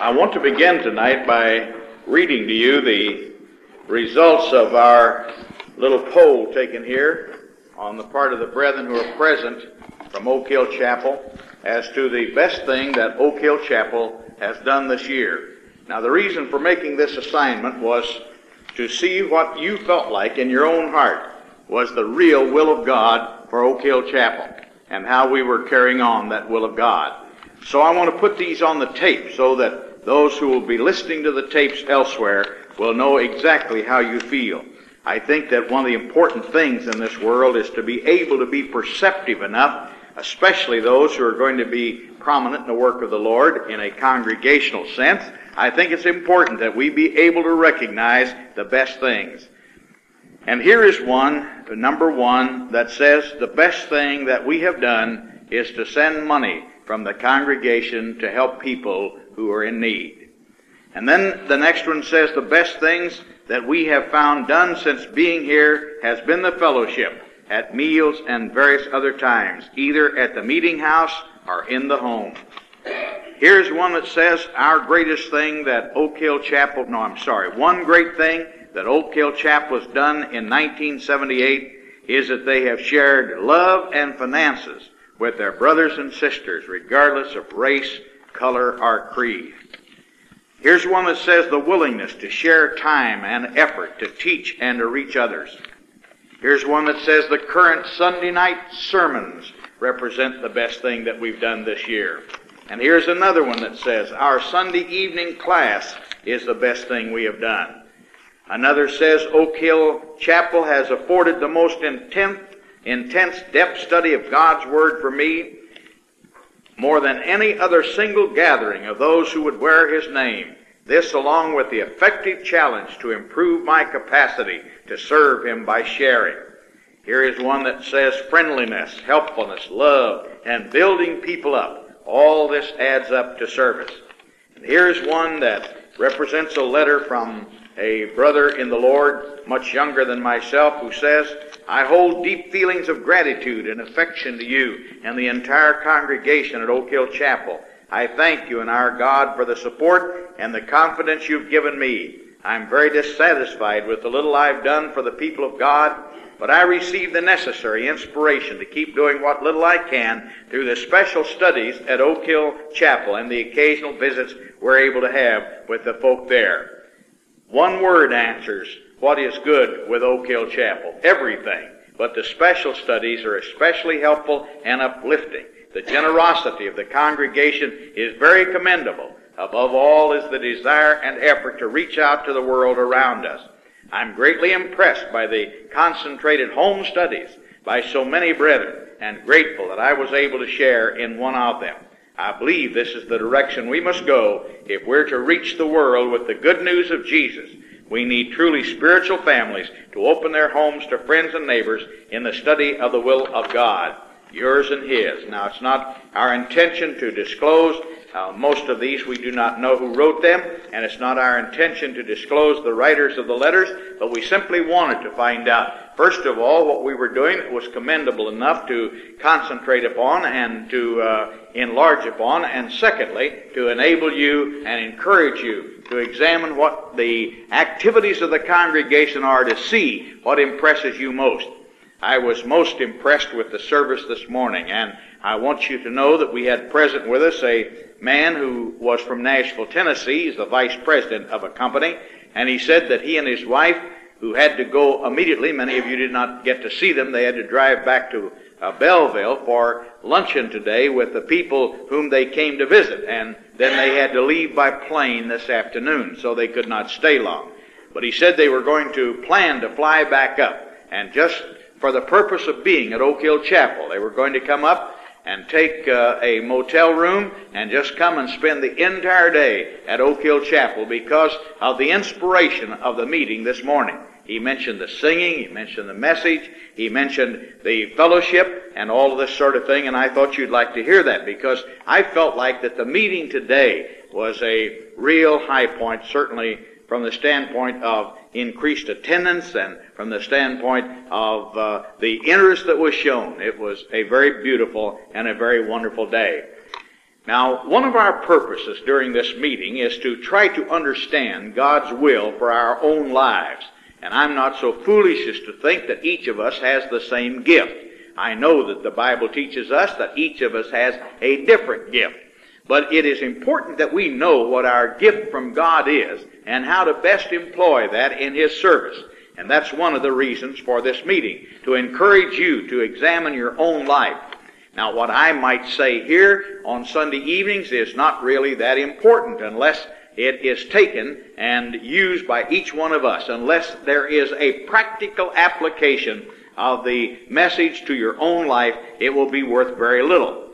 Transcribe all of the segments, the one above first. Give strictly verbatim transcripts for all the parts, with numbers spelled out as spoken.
I want to begin tonight by reading to you the results of our little poll taken here on the part of the brethren who are present from Oak Hill Chapel as to the best thing that Oak Hill Chapel has done this year. Now, the reason for making this assignment was to see what you felt like in your own heart was the real will of God for Oak Hill Chapel and how we were carrying on that will of God. So I want to put these on the tape so that those who will be listening to the tapes elsewhere will know exactly how you feel. I think that one of the important things in this world is to be able to be perceptive enough, especially those who are going to be prominent in the work of the Lord in a congregational sense. I think it's important that we be able to recognize the best things. And here is one, number one, that says the best thing that we have done is to send money from the congregation to help people who are in need. And then the next one says the best things that we have found done since being here has been the fellowship at meals and various other times, either at the meeting house or in the home. Here's one that says our greatest thing that Oak Hill Chapel, no, I'm sorry, one great thing that Oak Hill Chapel has done in nineteen seventy-eight is that they have shared love and finances with their brothers and sisters, regardless of race, color, or creed. Here's one that says the willingness to share time and effort to teach and to reach others. Here's one that says the current Sunday night sermons represent the best thing that we've done this year. And here's another one that says our Sunday evening class is the best thing we have done. Another says Oak Hill Chapel has afforded the most intense intense depth study of God's Word for me, more than any other single gathering of those who would wear His name. This, along with the effective challenge to improve my capacity to serve Him by sharing. Here is one that says friendliness, helpfulness, love, and building people up. All this adds up to service. And here's one that represents a letter from a brother in the Lord, much younger than myself, who says, I hold deep feelings of gratitude and affection to you and the entire congregation at Oak Hill Chapel. I thank you and our God for the support and the confidence you've given me. I'm very dissatisfied with the little I've done for the people of God, but I receive the necessary inspiration to keep doing what little I can through the special studies at Oak Hill Chapel and the occasional visits we're able to have with the folk there. One word answers what is good with Oak Hill Chapel. Everything. But the special studies are especially helpful and uplifting. The generosity of the congregation is very commendable. Above all is the desire and effort to reach out to the world around us. I'm greatly impressed by the concentrated home studies by so many brethren and grateful that I was able to share in one of them. I believe this is the direction we must go if we're to reach the world with the good news of Jesus. We need truly spiritual families to open their homes to friends and neighbors in the study of the will of God, yours and His. Now, it's not our intention to disclose uh, most of these. We do not know who wrote them, and it's not our intention to disclose the writers of the letters, but we simply wanted to find out, first of all, what we were doing that was commendable enough to concentrate upon and to uh, enlarge upon, and secondly, to enable you and encourage you to examine what the activities of the congregation are to see what impresses you most. I was most impressed with the service this morning, and I want you to know that we had present with us a man who was from Nashville, Tennessee. He's the vice president of a company, and he said that he and his wife, who had to go immediately, many of you did not get to see them, they had to drive back to uh, Belleville for luncheon today with the people whom they came to visit, and then they had to leave by plane this afternoon, so they could not stay long. But he said they were going to plan to fly back up, and just for the purpose of being at Oak Hill Chapel, they were going to come up and take uh, a motel room and just come and spend the entire day at Oak Hill Chapel because of the inspiration of the meeting this morning. He mentioned the singing, he mentioned the message, he mentioned the fellowship and all of this sort of thing, and I thought you'd like to hear that because I felt like that the meeting today was a real high point, certainly from the standpoint of increased attendance and from the standpoint of uh, the interest that was shown. It was a very beautiful and a very wonderful day. Now, one of our purposes during this meeting is to try to understand God's will for our own lives. And I'm not so foolish as to think that each of us has the same gift. I know that the Bible teaches us that each of us has a different gift. But it is important that we know what our gift from God is and how to best employ that in His service. And that's one of the reasons for this meeting, to encourage you to examine your own life. Now, what I might say here on Sunday evenings is not really that important unless it is taken and used by each one of us, unless there is a practical application of the message to your own life. It will be worth very little.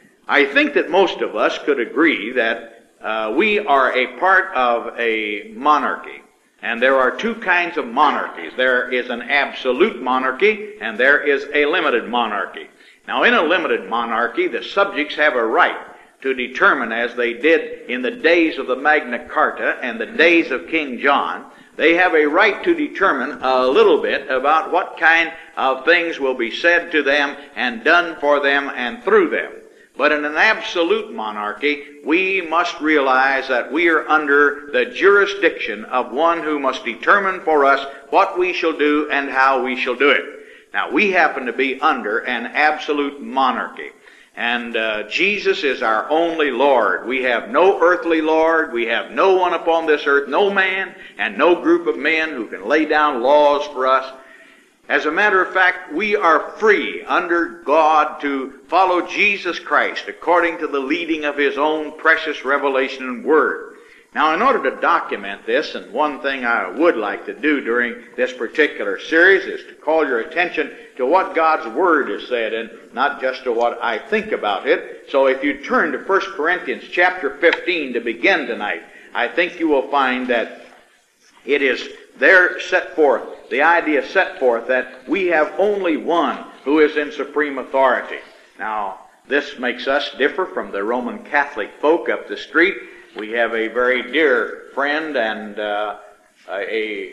I think that most of us could agree that uh, we are a part of a monarchy. And there are two kinds of monarchies. There is an absolute monarchy, and there is a limited monarchy. Now, in a limited monarchy, the subjects have a right to determine, as they did in the days of the Magna Carta and the days of King John, they have a right to determine a little bit about what kind of things will be said to them and done for them and through them. But in an absolute monarchy, we must realize that we are under the jurisdiction of one who must determine for us what we shall do and how we shall do it. Now, we happen to be under an absolute monarchy. And uh, Jesus is our only Lord. We have no earthly Lord. We have no one upon this earth, no man and no group of men who can lay down laws for us. As a matter of fact, we are free under God to follow Jesus Christ according to the leading of His own precious revelation and Word. Now, in order to document this, and one thing I would like to do during this particular series is to call your attention to what God's Word has said, and not just to what I think about it. So if you turn to First Corinthians chapter fifteen to begin tonight, I think you will find that it is there set forth, the idea set forth that we have only one who is in supreme authority. Now, this makes us differ from the Roman Catholic folk up the street. We have a very dear friend and uh, a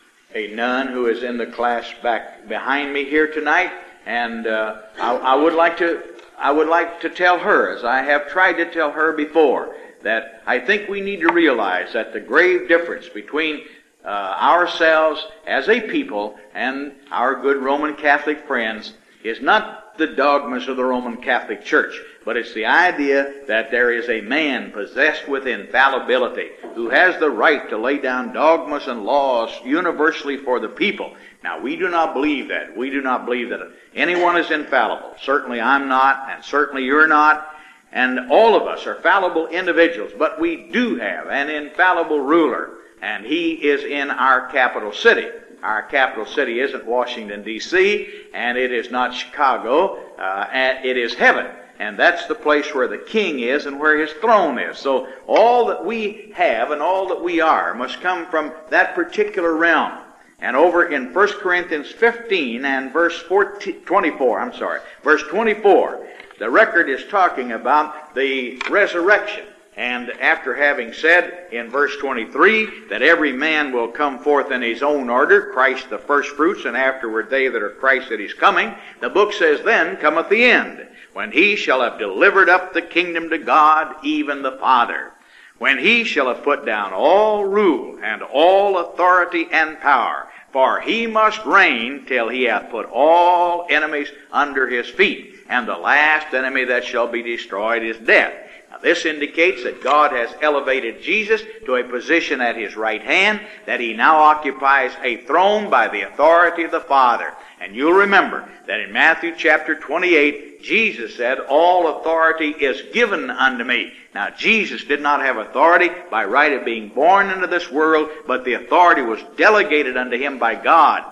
a nun who is in the class back behind me here tonight, and uh, I, I would like to I would like to tell her, as I have tried to tell her before, that I think we need to realize that the grave difference between uh, ourselves as a people and our good Roman Catholic friends is not the dogmas of the Roman Catholic Church, but it's the idea that there is a man possessed with infallibility who has the right to lay down dogmas and laws universally for the people. Now, we do not believe that. We do not believe that anyone is infallible. Certainly I'm not, and certainly you're not, and all of us are fallible individuals, but we do have an infallible ruler, and He is in our capital city. Our capital city isn't Washington, D C, and it is not Chicago, uh, and it is heaven. And that's the place where the King is and where His throne is. So all that we have and all that we are must come from that particular realm. And over in First Corinthians fifteen and verse twenty-four, I'm sorry, verse twenty-four, the record is talking about the resurrection. And after having said in verse twenty-three that every man will come forth in his own order, Christ the firstfruits, and afterward they that are Christ at His coming, the book says, then cometh the end, when He shall have delivered up the kingdom to God, even the Father, when He shall have put down all rule and all authority and power, for He must reign till He hath put all enemies under His feet, and the last enemy that shall be destroyed is death. Now, this indicates that God has elevated Jesus to a position at His right hand, that He now occupies a throne by the authority of the Father. And you'll remember that in Matthew chapter twenty-eight, Jesus said, all authority is given unto me. Now, Jesus did not have authority by right of being born into this world, but the authority was delegated unto Him by God.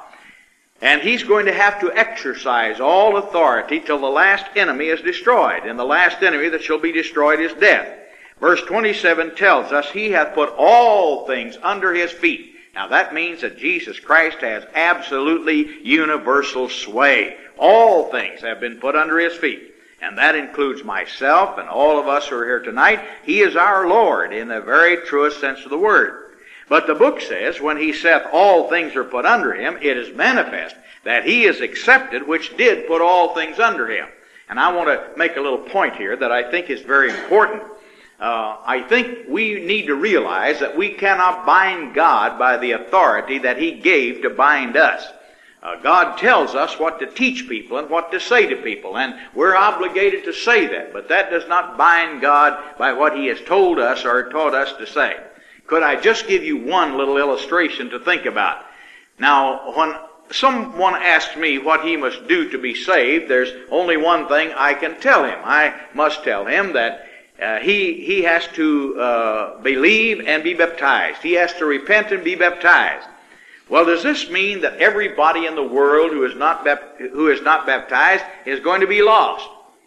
And He's going to have to exercise all authority till the last enemy is destroyed. And the last enemy that shall be destroyed is death. Verse twenty-seven tells us He hath put all things under His feet. Now that means that Jesus Christ has absolutely universal sway. All things have been put under His feet. And that includes myself and all of us who are here tonight. He is our Lord in the very truest sense of the word. But the book says, when He saith all things are put under Him, it is manifest that He is accepted which did put all things under Him. And I want to make a little point here that I think is very important. Uh, I think we need to realize that we cannot bind God by the authority that He gave to bind us. Uh, God tells us what to teach people and what to say to people, and we're obligated to say that, but that does not bind God by what He has told us or taught us to say. Could I just give you one little illustration to think about? Now, when someone asks me what he must do to be saved, there's only one thing I can tell him. I must tell him that uh, he he has to uh, believe and be baptized. He has to repent and be baptized. Well, does this mean that everybody in the world who is not bap- who is not baptized is going to be lost?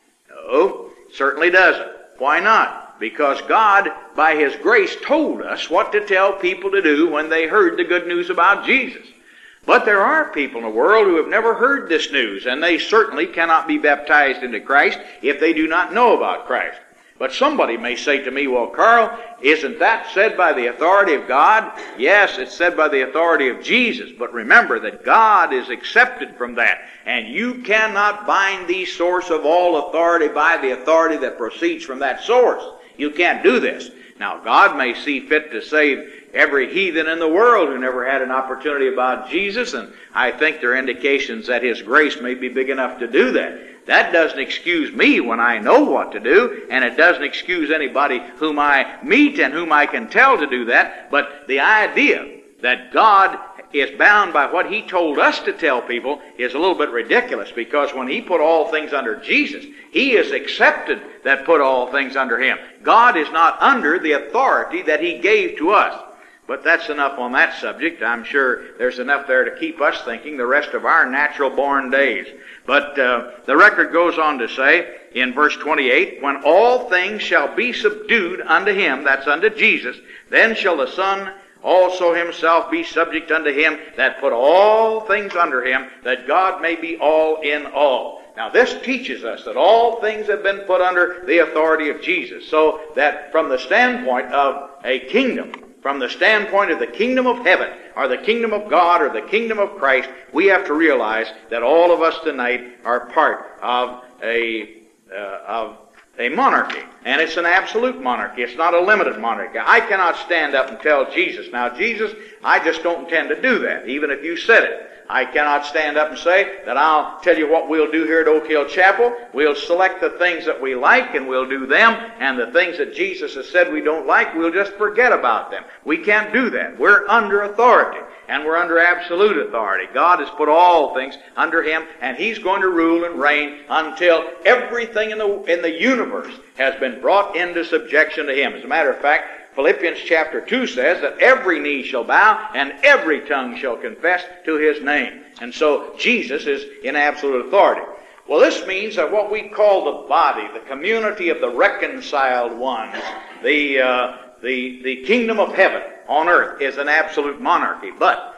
No, certainly doesn't. Why not? Because God, by His grace, told us what to tell people to do when they heard the good news about Jesus. But there are people in the world who have never heard this news, and they certainly cannot be baptized into Christ if they do not know about Christ. But somebody may say to me, well, Carl, isn't that said by the authority of God? Yes, it's said by the authority of Jesus. But remember that God is accepted from that. And you cannot bind the source of all authority by the authority that proceeds from that source. You can't do this. Now, God may see fit to save every heathen in the world who never had an opportunity about Jesus, and I think there are indications that His grace may be big enough to do that. That doesn't excuse me when I know what to do, and it doesn't excuse anybody whom I meet and whom I can tell to do that. But the idea that God is bound by what He told us to tell people is a little bit ridiculous, because when He put all things under Jesus, He is accepted that put all things under Him. God is not under the authority that He gave to us. But that's enough on that subject. I'm sure there's enough there to keep us thinking the rest of our natural-born days. But uh, the record goes on to say in verse twenty-eight, when all things shall be subdued unto Him, that's unto Jesus, then shall the Son also Himself be subject unto Him that put all things under Him, that God may be all in all. Now this teaches us that all things have been put under the authority of Jesus, so that from the standpoint of a kingdom, from the standpoint of the kingdom of heaven, or the kingdom of God, or the kingdom of Christ, we have to realize that all of us tonight are part of a uh, of a monarchy. And it's an absolute monarchy. It's not a limited monarchy. I cannot stand up and tell Jesus, now Jesus, I just don't intend to do that, even if you said it. I cannot stand up and say that I'll tell you what we'll do here at Oak Hill Chapel. We'll select the things that we like and we'll do them, and the things that Jesus has said we don't like, we'll just forget about them. We can't do that. We're under authority, and we're under absolute authority. God has put all things under Him, and He's going to rule and reign until everything in the, in the universe has been brought into subjection to Him. As a matter of fact, Philippians chapter two says that every knee shall bow and every tongue shall confess to His name. And so Jesus is in absolute authority. Well, this means that what we call the body, the community of the reconciled ones, the, uh, the, the kingdom of heaven on earth is an absolute monarchy. But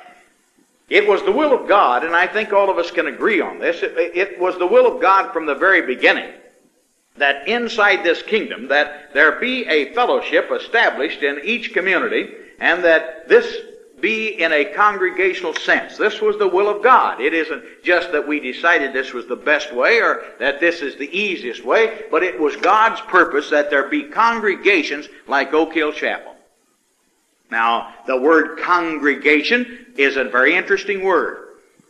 it was the will of God, and I think all of us can agree on this, it, it was the will of God from the very beginning that inside this kingdom, that there be a fellowship established in each community, and that this be in a congregational sense. This was the will of God. It isn't just that we decided this was the best way or that this is the easiest way, but it was God's purpose that there be congregations like Oak Hill Chapel. Now, the word congregation is a very interesting word.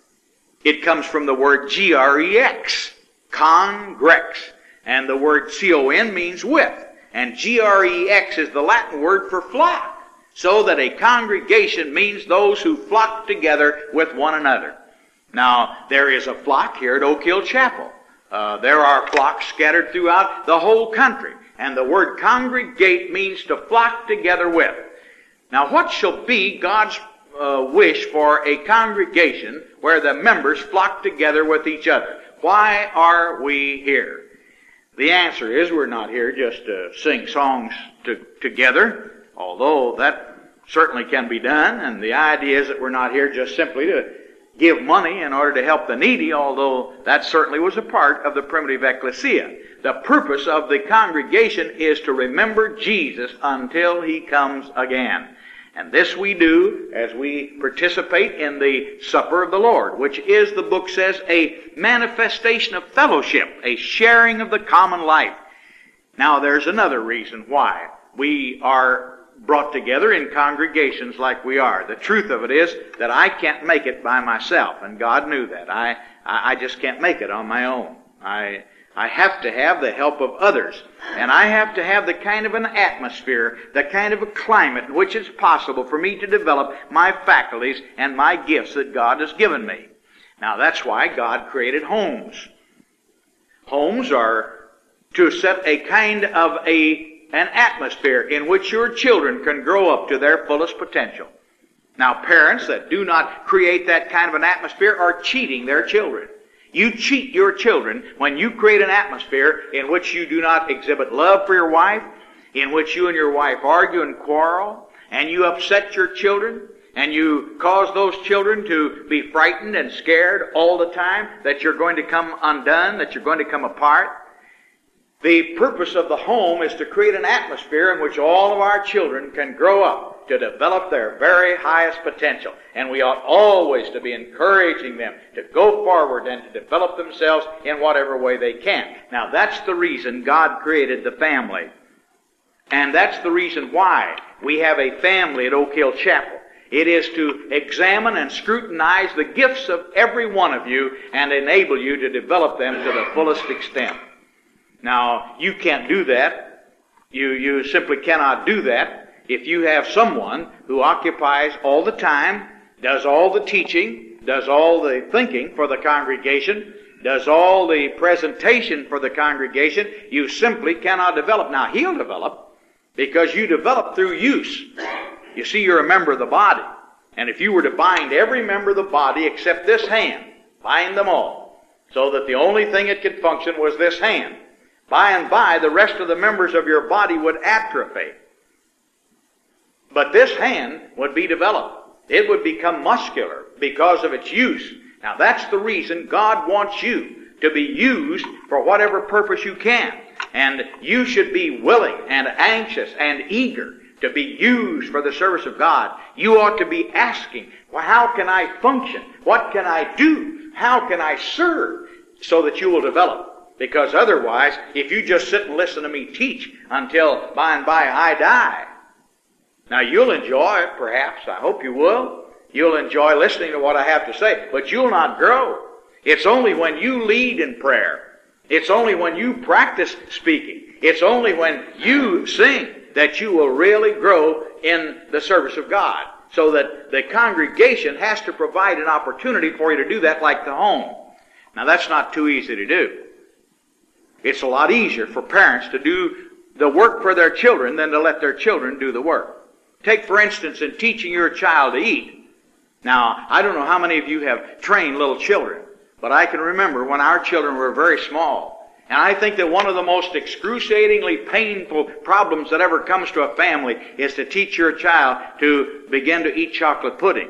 It comes from the word G R E X, congrex. And the word C O N means with. And G R E X is the Latin word for flock. So that a congregation means those who flock together with one another. Now, there is a flock here at Oak Hill Chapel. Uh, there are flocks scattered throughout the whole country. And the word congregate means to flock together with. Now, what shall be God's uh, wish for a congregation where the members flock together with each other? Why are we here? The answer is we're not here just to sing songs to, together, although that certainly can be done, and the idea is that we're not here just simply to give money in order to help the needy, although that certainly was a part of the primitive ecclesia. The purpose of the congregation is to remember Jesus until He comes again. And this we do as we participate in the supper of the Lord, which is, the book says, a manifestation of fellowship, a sharing of the common life. Now, there's another reason why we are brought together in congregations like we are. The truth of it is that I can't make it by myself, and God knew that. I, I just can't make it on my own. I, I have to have the help of others, and I have to have the kind of an atmosphere, the kind of a climate in which it's possible for me to develop my faculties and my gifts that God has given me. Now, that's why God created homes. Homes are to set a kind of a an atmosphere in which your children can grow up to their fullest potential. Now, parents that do not create that kind of an atmosphere are cheating their children. You cheat your children when you create an atmosphere in which you do not exhibit love for your wife, in which you and your wife argue and quarrel, and you upset your children, and you cause those children to be frightened and scared all the time that you're going to come undone, that you're going to come apart. The purpose of the home is to create an atmosphere in which all of our children can grow up to develop their very highest potential. And we ought always to be encouraging them to go forward and to develop themselves in whatever way they can. Now, that's the reason God created the family. And that's the reason why we have a family at Oak Hill Chapel. It is to examine and scrutinize the gifts of every one of you and enable you to develop them to the fullest extent. Now, you can't do that. You, you simply cannot do that if you have someone who occupies all the time, does all the teaching, does all the thinking for the congregation, does all the presentation for the congregation. You simply cannot develop. Now, he'll develop because you develop through use. You see, you're a member of the body. And if you were to bind every member of the body except this hand, bind them all, so that the only thing it could function was this hand, by and by, the rest of the members of your body would atrophy. But this hand would be developed. It would become muscular because of its use. Now, that's the reason God wants you to be used for whatever purpose you can. And you should be willing and anxious and eager to be used for the service of God. You ought to be asking, well, how can I function? What can I do? How can I serve? So that you will develop. Because otherwise, if you just sit and listen to me teach until by and by I die, now you'll enjoy it, perhaps. I hope you will. You'll enjoy listening to what I have to say, but you'll not grow. It's only when you lead in prayer. It's only when you practice speaking. It's only when you sing that you will really grow in the service of God. So that the congregation has to provide an opportunity for you to do that, like the home. Now, that's not too easy to do. It's a lot easier for parents to do the work for their children than to let their children do the work. Take, for instance, in teaching your child to eat. Now, I don't know how many of you have trained little children, but I can remember when our children were very small. And I think that one of the most excruciatingly painful problems that ever comes to a family is to teach your child to begin to eat chocolate pudding.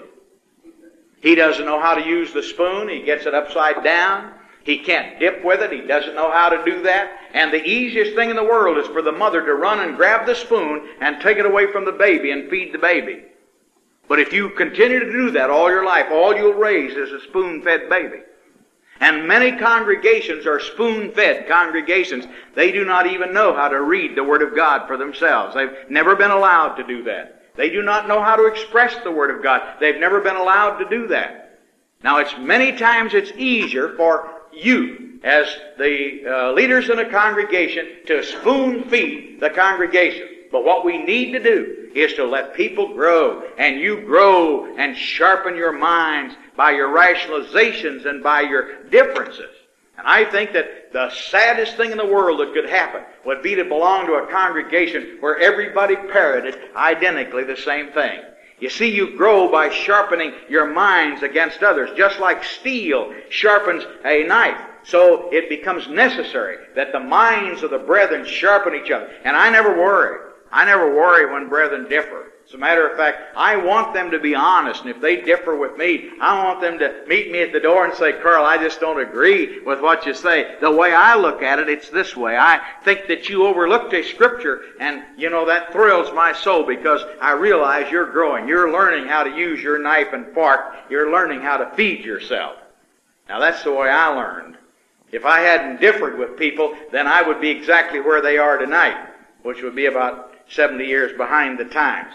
He doesn't know how to use the spoon. He gets it upside down. He can't dip with it. He doesn't know how to do that. And the easiest thing in the world is for the mother to run and grab the spoon and take it away from the baby and feed the baby. But if you continue to do that all your life, all you'll raise is a spoon-fed baby. And many congregations are spoon-fed congregations. They do not even know how to read the Word of God for themselves. They've never been allowed to do that. They do not know how to express the Word of God. They've never been allowed to do that. Now, it's many times it's easier for you, as the uh, leaders in a congregation, to spoon-feed the congregation. But what we need to do is to let people grow, and you grow and sharpen your minds by your rationalizations and by your differences. And I think that the saddest thing in the world that could happen would be to belong to a congregation where everybody parroted identically the same thing. You see, you grow by sharpening your minds against others, just like steel sharpens a knife. So it becomes necessary that the minds of the brethren sharpen each other. And I never worry. I never worry when brethren differ. As a matter of fact, I want them to be honest, and if they differ with me, I want them to meet me at the door and say, Carl, I just don't agree with what you say. The way I look at it, it's this way. I think that you overlooked a scripture, and, you know, that thrills my soul because I realize you're growing. You're learning how to use your knife and fork. You're learning how to feed yourself. Now, that's the way I learned. If I hadn't differed with people, then I would be exactly where they are tonight, which would be about seventy years behind the times.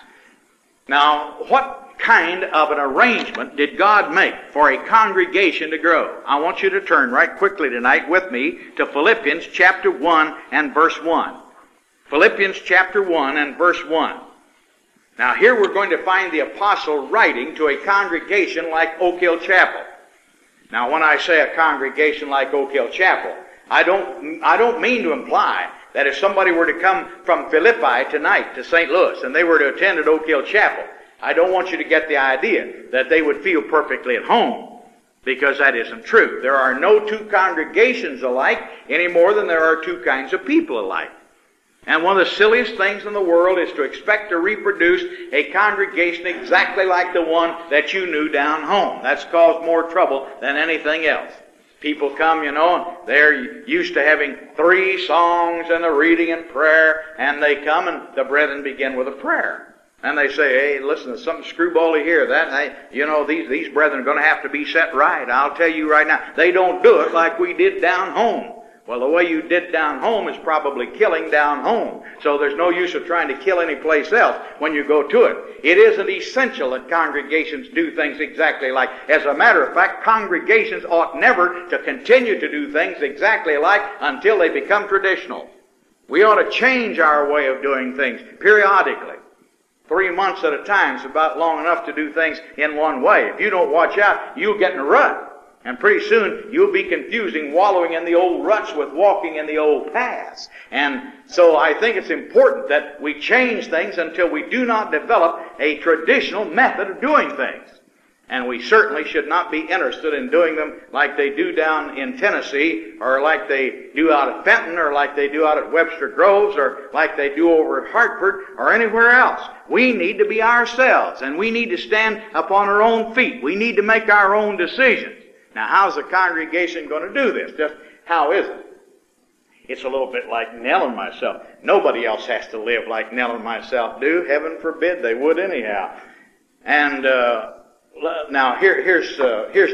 Now, what kind of an arrangement did God make for a congregation to grow? I want you to turn right quickly tonight with me to Philippians chapter one and verse one. Philippians chapter one and verse one. Now, here we're going to find the apostle writing to a congregation like Oak Hill Chapel. Now, when I say a congregation like Oak Hill Chapel, I don't, I don't mean to imply that if somebody were to come from Philippi tonight to Saint Louis and they were to attend at Oak Hill Chapel, I don't want you to get the idea that they would feel perfectly at home, because that isn't true. There are no two congregations alike any more than there are two kinds of people alike. And one of the silliest things in the world is to expect to reproduce a congregation exactly like the one that you knew down home. That's caused more trouble than anything else. People come, you know, and they're used to having three songs and the reading and prayer, and they come and the brethren begin with a prayer. And they say, hey, listen, there's something screwbally here. That, hey, you know, these, these brethren are going to have to be set right. I'll tell you right now, they don't do it like we did down home. Well, the way you did down home is probably killing down home. So there's no use of trying to kill any place else when you go to it. It isn't essential that congregations do things exactly like. As a matter of fact, congregations ought never to continue to do things exactly like until they become traditional. We ought to change our way of doing things periodically. Three months at a time is about long enough to do things in one way. If you don't watch out, you'll get in a rut. And pretty soon, you'll be confusing wallowing in the old ruts with walking in the old paths. And so I think it's important that we change things until we do not develop a traditional method of doing things. And we certainly should not be interested in doing them like they do down in Tennessee, or like they do out at Fenton, or like they do out at Webster Groves, or like they do over at Hartford, or anywhere else. We need to be ourselves, and we need to stand upon our own feet. We need to make our own decisions. Now, how's the congregation going to do this? Just how is it? It's a little bit like Nell and myself. Nobody else has to live like Nell and myself do. Heaven forbid they would anyhow. And uh, now here, here's uh, here's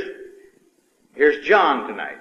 here's John tonight,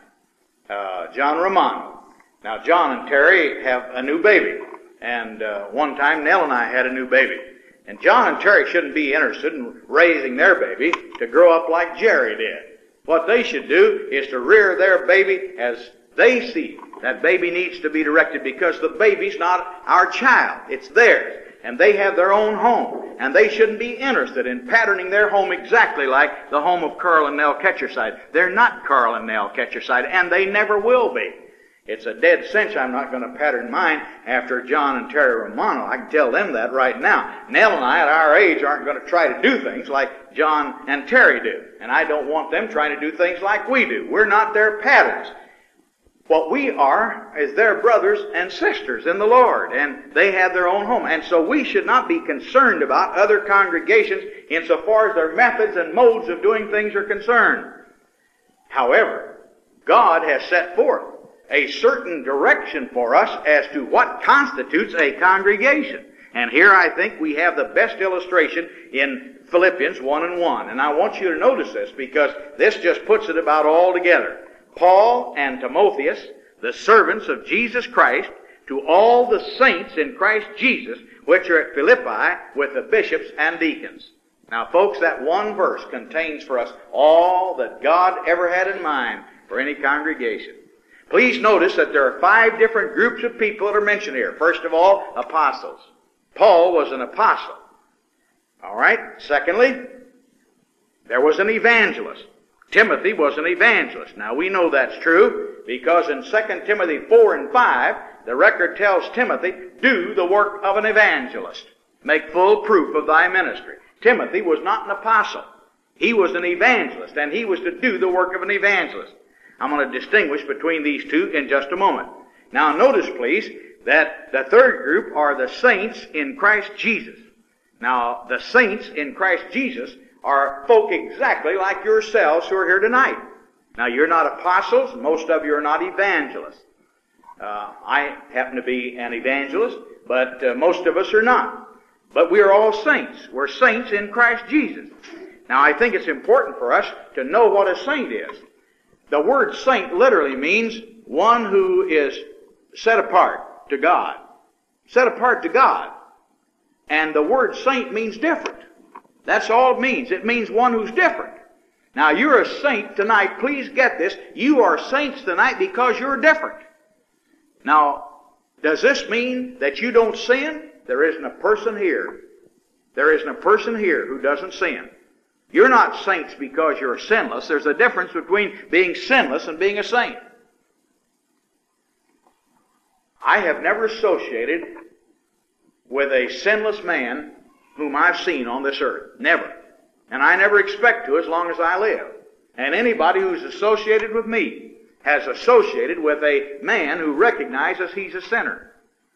uh, John Romano. Now, John and Terry have a new baby, and uh, one time Nell and I had a new baby. And John and Terry shouldn't be interested in raising their baby to grow up like Jerry did. What they should do is to rear their baby as they see. That baby needs to be directed, because the baby's not our child. It's theirs. And they have their own home. And they shouldn't be interested in patterning their home exactly like the home of Carl and Nell Ketcherside. They're not Carl and Nell Ketcherside, and they never will be. It's a dead cinch I'm not going to pattern mine after John and Terry Romano. I can tell them that right now. Nell and I at our age aren't going to try to do things like John and Terry do. And I don't want them trying to do things like we do. We're not their patterns. What we are is their brothers and sisters in the Lord, and they have their own home. And so we should not be concerned about other congregations insofar as their methods and modes of doing things are concerned. However, God has set forth a certain direction for us as to what constitutes a congregation. And here I think we have the best illustration in Philippians one and one. And I want you to notice this, because this just puts it about all together. Paul and Timotheus, the servants of Jesus Christ, to all the saints in Christ Jesus, which are at Philippi, with the bishops and deacons. Now, folks, that one verse contains for us all that God ever had in mind for any congregation. Please notice that there are five different groups of people that are mentioned here. First of all, apostles. Paul was an apostle. All right? Secondly, there was an evangelist. Timothy was an evangelist. Now, we know that's true because in Second Timothy four and five, the record tells Timothy, do the work of an evangelist. Make full proof of thy ministry. Timothy was not an apostle. He was an evangelist, and he was to do the work of an evangelist. I'm going to distinguish between these two in just a moment. Now, notice, please, that the third group are the saints in Christ Jesus. Now, the saints in Christ Jesus are folk exactly like yourselves who are here tonight. Now, you're not apostles. Most of you are not evangelists. Uh, I happen to be an evangelist, but uh, most of us are not. But we are all saints. We're saints in Christ Jesus. Now, I think it's important for us to know what a saint is. The word saint literally means one who is set apart to God. Set apart to God. And the word saint means different. That's all it means. It means one who's different. Now, you're a saint tonight. Please get this. You are saints tonight because you're different. Now, does this mean that you don't sin? There isn't a person here. There isn't a person here who doesn't sin. You're not saints because you're sinless. There's a difference between being sinless and being a saint. I have never associated with a sinless man whom I've seen on this earth. Never. And I never expect to as long as I live. And anybody who's associated with me has associated with a man who recognizes he's a sinner.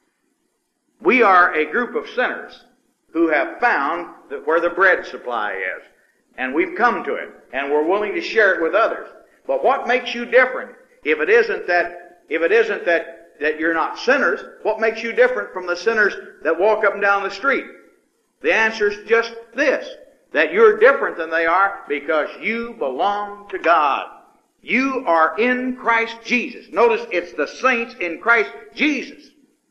We are a group of sinners who have found that where the bread supply is. And we've come to it. And we're willing to share it with others. But what makes you different? If it isn't that, if it isn't that, that you're not sinners, what makes you different from the sinners that walk up and down the street? The answer is just this. That you're different than they are because you belong to God. You are in Christ Jesus. Notice it's the saints in Christ Jesus.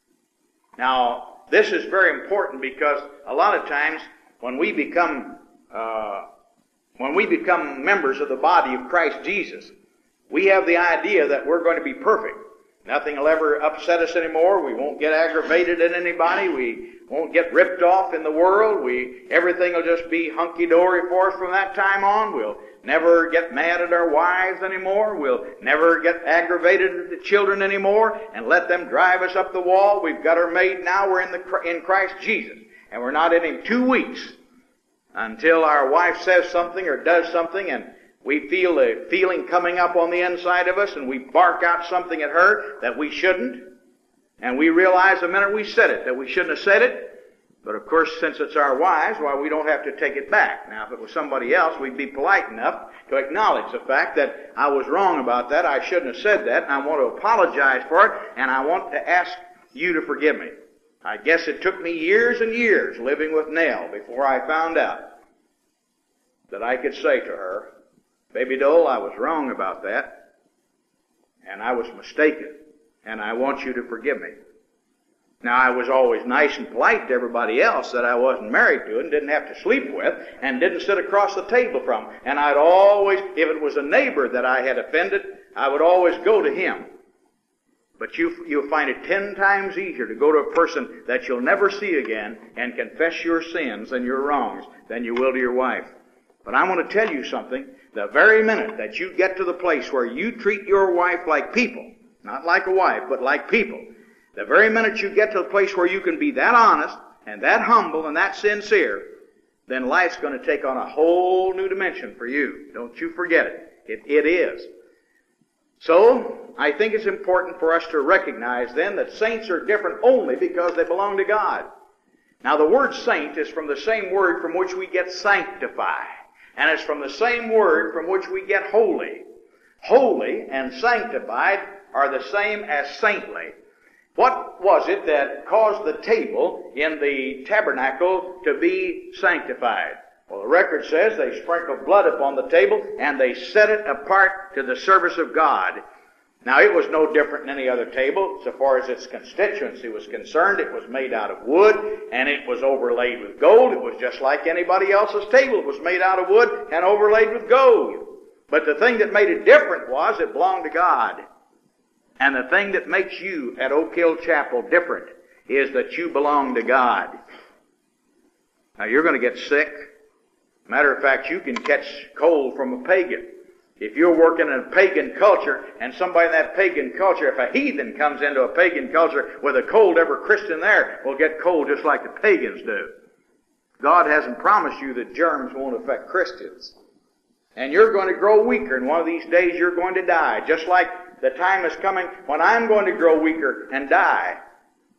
Now, this is very important because a lot of times when we become uh, when we become members of the body of Christ Jesus, we have the idea that we're going to be perfect. Nothing will ever upset us anymore. We won't get aggravated at anybody. We won't get ripped off in the world. We everything will just be hunky-dory for us from that time on. We'll never get mad at our wives anymore. We'll never get aggravated at the children anymore and let them drive us up the wall. We've got her made now. We're in the in Christ Jesus. And we're not in Him two weeks until our wife says something or does something and we feel a feeling coming up on the inside of us and we bark out something at her that we shouldn't. And we realize the minute we said it that we shouldn't have said it. But of course, since it's our wives, why, we don't have to take it back. Now, if it was somebody else, we'd be polite enough to acknowledge the fact that I was wrong about that, I shouldn't have said that, and I want to apologize for it, and I want to ask you to forgive me. I guess it took me years and years living with Nell before I found out that I could say to her, Baby doll, I was wrong about that, and I was mistaken, and I want you to forgive me. Now, I was always nice and polite to everybody else that I wasn't married to and didn't have to sleep with and didn't sit across the table from. And I'd always, if it was a neighbor that I had offended, I would always go to him. But you, you'll find it ten times easier to go to a person that you'll never see again and confess your sins and your wrongs than you will to your wife. But I want to tell you something. The very minute that you get to the place where you treat your wife like people, not like a wife, but like people, the very minute you get to the place where you can be that honest and that humble and that sincere, then life's going to take on a whole new dimension for you. Don't you forget it. It, it is. So, I think it's important for us to recognize then that saints are different only because they belong to God. Now, the word saint is from the same word from which we get sanctify. And it's from the same word from which we get holy. Holy and sanctified are the same as saintly. What was it that caused the table in the tabernacle to be sanctified? Well, the record says they sprinkled blood upon the table and they set it apart to the service of God. Now, it was no different than any other table. So far as its constituency was concerned, it was made out of wood and it was overlaid with gold. It was just like anybody else's table. It was made out of wood and overlaid with gold. But the thing that made it different was it belonged to God. And the thing that makes you at Oak Hill Chapel different is that you belong to God. Now, you're going to get sick. Matter of fact, you can catch cold from a pagan. If you're working in a pagan culture, and somebody in that pagan culture, if a heathen comes into a pagan culture with a cold, every Christian there will get cold just like the pagans do. God hasn't promised you that germs won't affect Christians. And you're going to grow weaker, and one of these days you're going to die, just like the time is coming when I'm going to grow weaker and die.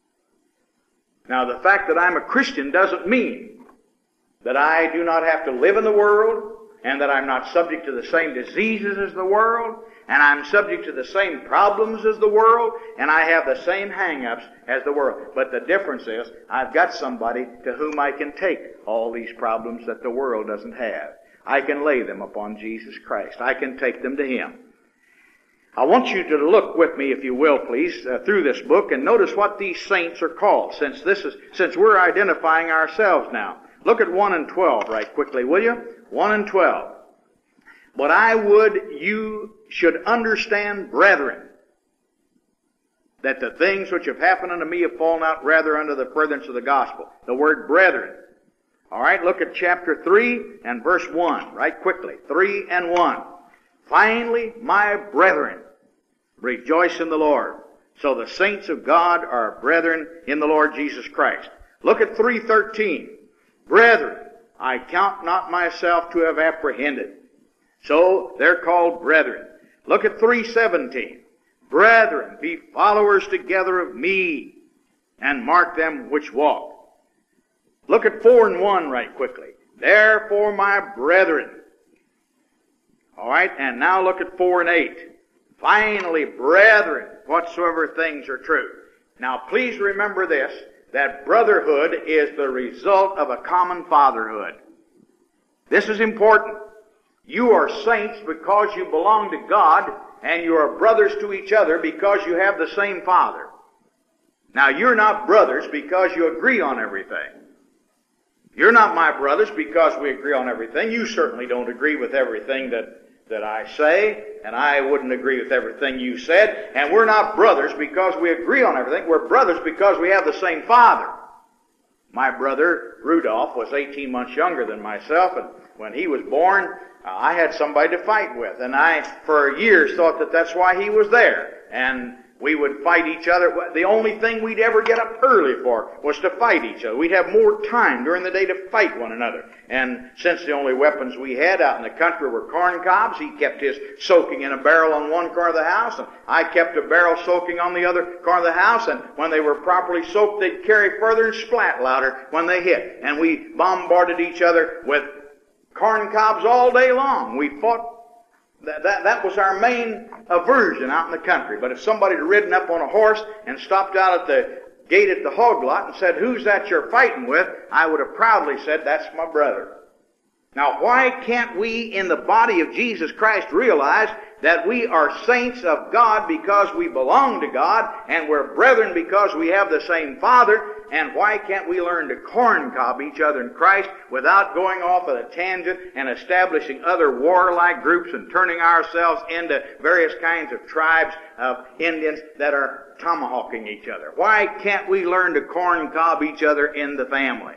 Now, the fact that I'm a Christian doesn't mean that I do not have to live in the world, and that I'm not subject to the same diseases as the world, and I'm subject to the same problems as the world, and I have the same hang-ups as the world. But the difference is, I've got somebody to whom I can take all these problems that the world doesn't have. I can lay them upon Jesus Christ. I can take them to Him. I want you to look with me, if you will, please, uh, through this book, and notice what these saints are called, since this is, since we're identifying ourselves now. Look at one and twelve right quickly, will you? one and twelve. But I would you should understand, brethren, that the things which have happened unto me have fallen out rather unto the furtherance of the gospel. The word brethren. All right, look at chapter three and verse one, right quickly. three and one. Finally, my brethren, rejoice in the Lord. So the saints of God are brethren in the Lord Jesus Christ. Look at three thirteen. Brethren, I count not myself to have apprehended. So they're called brethren. Look at three seventeen. Brethren, be followers together of me, and mark them which walk. Look at four and one right quickly. Therefore, my brethren. All right, and now look at four and eight. Finally, brethren, whatsoever things are true. Now, please remember this, that brotherhood is the result of a common fatherhood. This is important. You are saints because you belong to God, and you are brothers to each other because you have the same Father. Now, you're not brothers because you agree on everything. You're not my brothers because we agree on everything. You certainly don't agree with everything that, that I say, and I wouldn't agree with everything you said. And we're not brothers because we agree on everything. We're brothers because we have the same Father. My brother, Rudolph, was eighteen months younger than myself, and when he was born, uh, I had somebody to fight with. And I, for years, thought that that's why he was there. And we would fight each other. The only thing we'd ever get up early for was to fight each other. We'd have more time during the day to fight one another. And since the only weapons we had out in the country were corn cobs, he kept his soaking in a barrel on one corner of the house, and I kept a barrel soaking on the other corner of the house, and when they were properly soaked, they'd carry further and splat louder when they hit. And we bombarded each other with corn cobs all day long. We fought. That, that, that was our main aversion out in the country. But if somebody had ridden up on a horse and stopped out at the gate at the hog lot and said, "Who's that you're fighting with?" I would have proudly said, "That's my brother." Now, why can't we in the body of Jesus Christ realize that we are saints of God because we belong to God, and we're brethren because we have the same Father? And why can't we learn to corncob each other in Christ without going off at a tangent and establishing other warlike groups and turning ourselves into various kinds of tribes of Indians that are tomahawking each other? Why can't we learn to corncob each other in the family?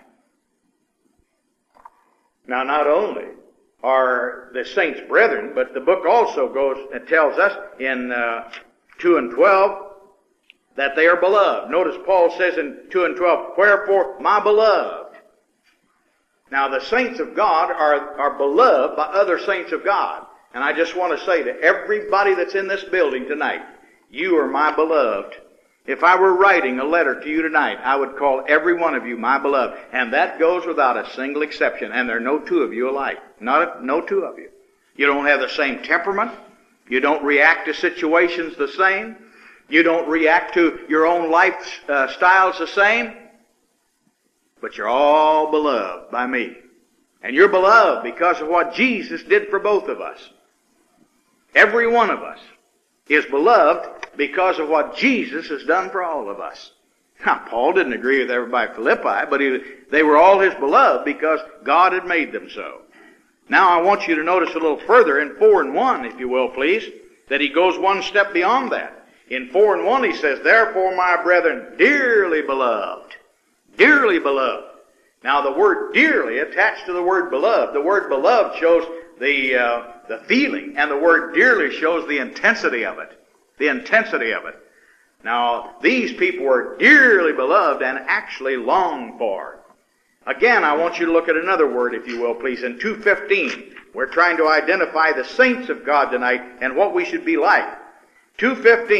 Now, not only are the saints brethren, but the book also goes and tells us in uh, two and twelve that they are beloved. Notice Paul says in two and twelve, "Wherefore, my beloved." Now, the saints of God are, are beloved by other saints of God. And I just want to say to everybody that's in this building tonight, you are my beloved. If I were writing a letter to you tonight, I would call every one of you my beloved. And that goes without a single exception. And there are no two of you alike. Not, no two of you. You don't have the same temperament. You don't react to situations the same. You don't react to your own lifestyles the same. But you're all beloved by me. And you're beloved because of what Jesus did for both of us. Every one of us is beloved because of what Jesus has done for all of us. Now, Paul didn't agree with everybody at Philippi, but he, they were all his beloved because God had made them so. Now, I want you to notice a little further in four and one, if you will, please, that he goes one step beyond that. In four and one he says, "Therefore, my brethren, dearly beloved." Dearly beloved. Now, the word dearly attached to the word beloved. The word beloved shows the, uh, the feeling, and the word dearly shows the intensity of it. The intensity of it. Now, these people were dearly beloved and actually longed for. Again, I want you to look at another word, if you will, please. In two fifteen, we're trying to identify the saints of God tonight and what we should be like. two fifteen,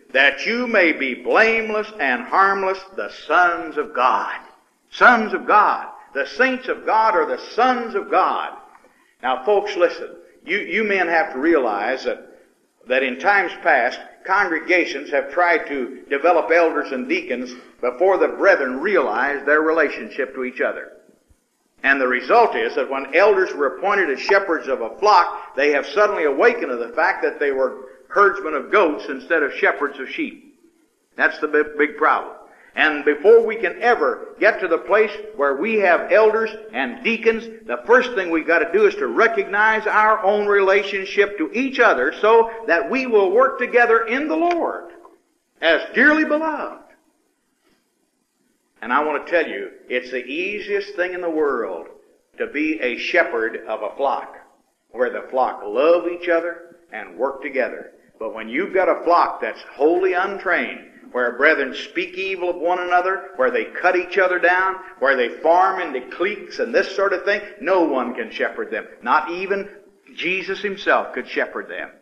that you may be blameless and harmless, the sons of God. Sons of God. The saints of God are the sons of God. Now, folks, listen. You, you men have to realize that, that in times past, congregations have tried to develop elders and deacons before the brethren realized their relationship to each other. And the result is that when elders were appointed as shepherds of a flock, they have suddenly awakened to the fact that they were herdsmen of goats instead of shepherds of sheep. That's the big, big problem. And before we can ever get to the place where we have elders and deacons, the first thing we've got to do is to recognize our own relationship to each other so that we will work together in the Lord as dearly beloved. And I want to tell you, it's the easiest thing in the world to be a shepherd of a flock, where the flock love each other and work together. But when you've got a flock that's wholly untrained, where brethren speak evil of one another, where they cut each other down, where they farm into cliques and this sort of thing, no one can shepherd them. Not even Jesus himself could shepherd them.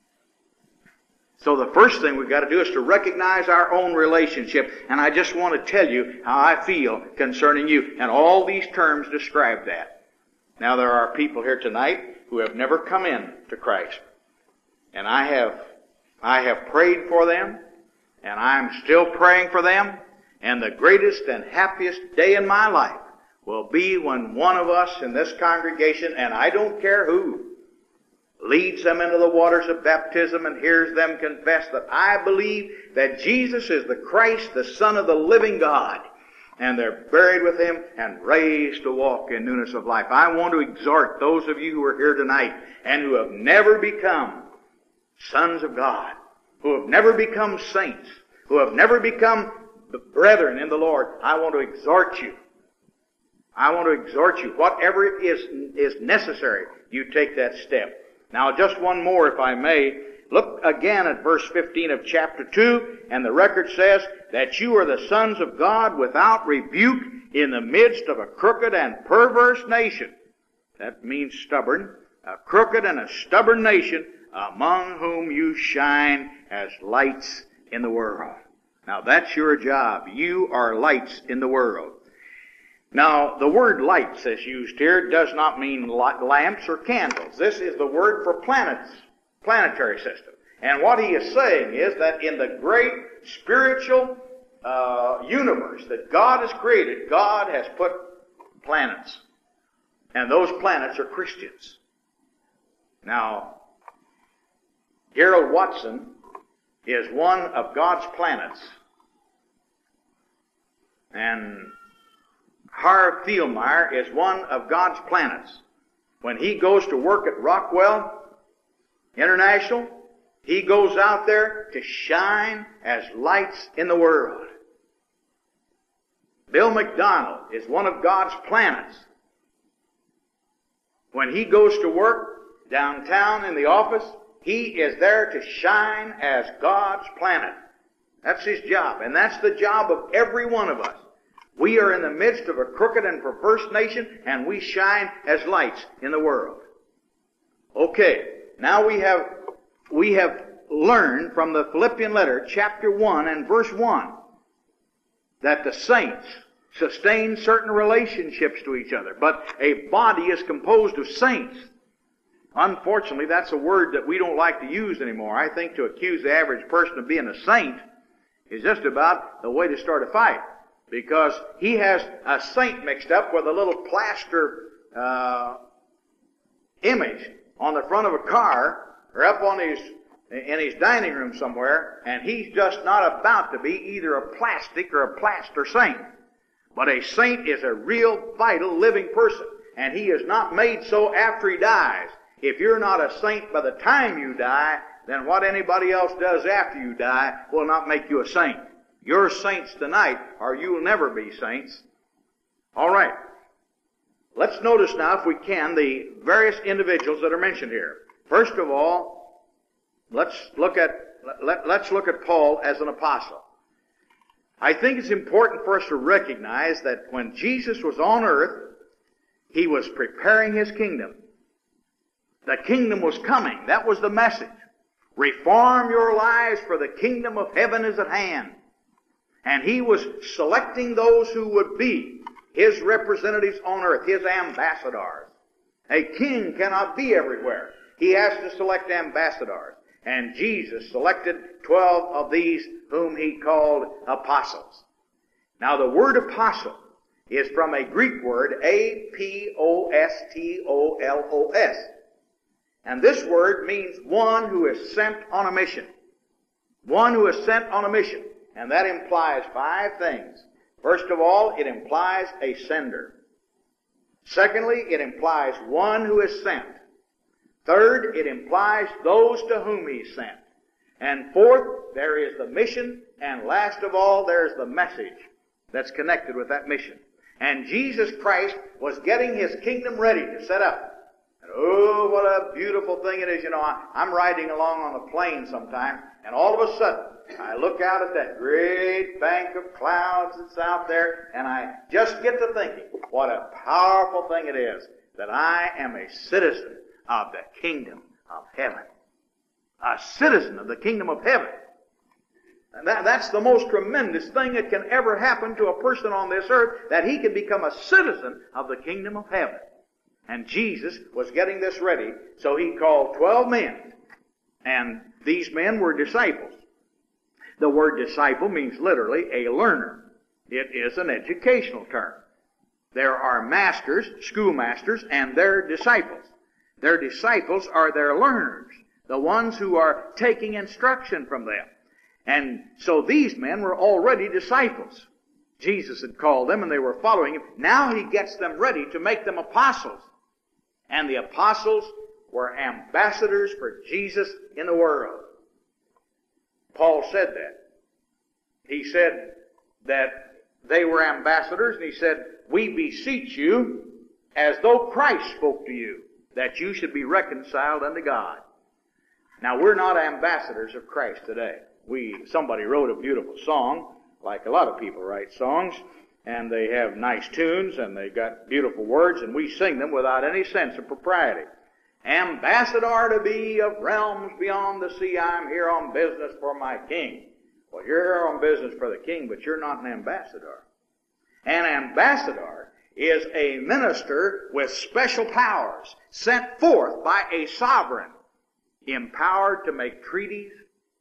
So the first thing we've got to do is to recognize our own relationship. And I just want to tell you how I feel concerning you. And all these terms describe that. Now there are people here tonight who have never come in to Christ. And I have, I have prayed for them. And I'm still praying for them. And the greatest and happiest day in my life will be when one of us in this congregation, and I don't care who, leads them into the waters of baptism and hears them confess that I believe that Jesus is the Christ, the Son of the living God. And they're buried with him and raised to walk in newness of life. I want to exhort those of you who are here tonight and who have never become sons of God, who have never become saints, who have never become the brethren in the Lord, I want to exhort you. I want to exhort you. Whatever is, is necessary, you take that step. Now, just one more, if I may. Look again at verse fifteen of chapter two, and the record says that you are the sons of God without rebuke in the midst of a crooked and perverse nation. That means stubborn. A crooked and a stubborn nation, among whom you shine as lights in the world. Now that's your job. You are lights in the world. Now the word lights as used here does not mean lamps or candles. This is the word for planets, planetary system. And what he is saying is that in the great spiritual uh, universe that God has created, God has put planets. And those planets are Christians. Now, Gerald Watson is one of God's planets. And Harv Thielmeyer is one of God's planets. When he goes to work at Rockwell International, he goes out there to shine as lights in the world. Bill McDonald is one of God's planets. When he goes to work downtown in the office, he is there to shine as God's planet. That's his job. And that's the job of every one of us. We are in the midst of a crooked and perverse nation, and we shine as lights in the world. Okay, now we have, we have learned from the Philippian letter, chapter one and verse one, that the saints sustain certain relationships to each other. But a body is composed of saints. Unfortunately, that's a word that we don't like to use anymore. I think to accuse the average person of being a saint is just about the way to start a fight. Because he has a saint mixed up with a little plaster uh, image on the front of a car or up on his in his dining room somewhere, and he's just not about to be either a plastic or a plaster saint. But a saint is a real, vital, living person, and he is not made so after he dies. If you're not a saint by the time you die, then what anybody else does after you die will not make you a saint. You're saints tonight, or you will never be saints. All right. Let's notice now, if we can, the various individuals that are mentioned here. First of all, let's look at let, let's look at Paul as an apostle. I think it's important for us to recognize that when Jesus was on earth, he was preparing his kingdom. The kingdom was coming. That was the message. Reform your lives, for the kingdom of heaven is at hand. And he was selecting those who would be his representatives on earth, his ambassadors. A king cannot be everywhere. He has to select ambassadors. And Jesus selected twelve of these whom he called apostles. Now the word apostle is from a Greek word, A P O S T O L O S. And this word means one who is sent on a mission. One who is sent on a mission. And that implies five things. First of all, it implies a sender. Secondly, it implies one who is sent. Third, it implies those to whom he is sent. And fourth, there is the mission. And last of all, there's the message that's connected with that mission. And Jesus Christ was getting his kingdom ready to set up. And oh, what a beautiful thing it is. You know, I, I'm riding along on a plane sometime, and all of a sudden, I look out at that great bank of clouds that's out there, and I just get to thinking, what a powerful thing it is that I am a citizen of the kingdom of heaven. A citizen of the kingdom of heaven. And that, that's the most tremendous thing that can ever happen to a person on this earth, that he can become a citizen of the kingdom of heaven. And Jesus was getting this ready, so he called twelve men. And these men were disciples. The word disciple means literally a learner. It is an educational term. There are masters, schoolmasters, and their disciples. Their disciples are their learners, the ones who are taking instruction from them. And so these men were already disciples. Jesus had called them and they were following him. Now he gets them ready to make them apostles. And the apostles were ambassadors for Jesus in the world. Paul said that. He said that they were ambassadors, and he said, we beseech you, as though Christ spoke to you, that you should be reconciled unto God. Now, we're not ambassadors of Christ today. We, somebody wrote a beautiful song, like a lot of people write songs, and they have nice tunes, and they got beautiful words, and we sing them without any sense of propriety. Ambassador to be of realms beyond the sea, I'm here on business for my king. Well, you're here on business for the king, but you're not an ambassador. An ambassador is a minister with special powers, sent forth by a sovereign, empowered to make treaties,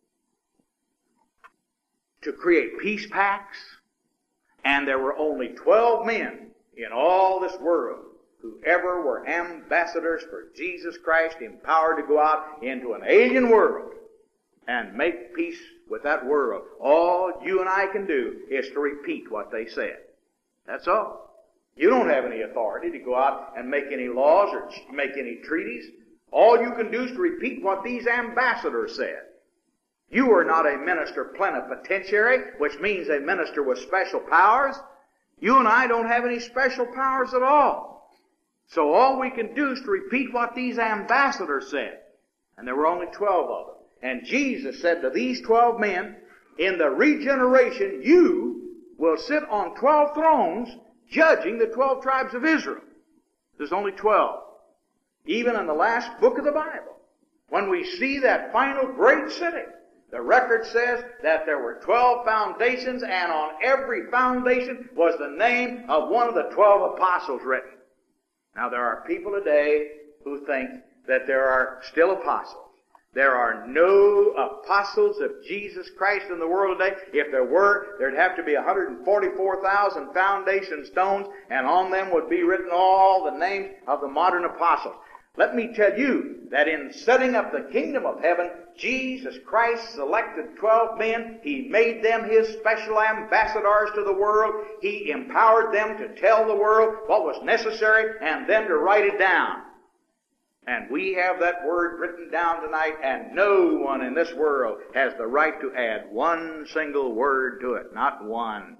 to create peace pacts. And there were only twelve men in all this world who ever were ambassadors for Jesus Christ, empowered to go out into an alien world and make peace with that world. All you and I can do is to repeat what they said. That's all. You don't have any authority to go out and make any laws or make any treaties. All you can do is to repeat what these ambassadors said. You are not a minister plenipotentiary, which means a minister with special powers. You and I don't have any special powers at all. So all we can do is to repeat what these ambassadors said. And there were only twelve of them. And Jesus said to these twelve men, in the regeneration you will sit on twelve thrones judging the twelve tribes of Israel. There's only twelve. Even in the last book of the Bible, when we see that final great city, the record says that there were twelve foundations, and on every foundation was the name of one of the twelve apostles written. Now there are people today who think that there are still apostles. There are no apostles of Jesus Christ in the world today. If there were, there'd have to be one hundred forty-four thousand foundation stones, and on them would be written all the names of the modern apostles. Let me tell you that in setting up the kingdom of heaven, Jesus Christ selected twelve men. He made them his special ambassadors to the world. He empowered them to tell the world what was necessary and then to write it down. And we have that word written down tonight, and no one in this world has the right to add one single word to it. Not one.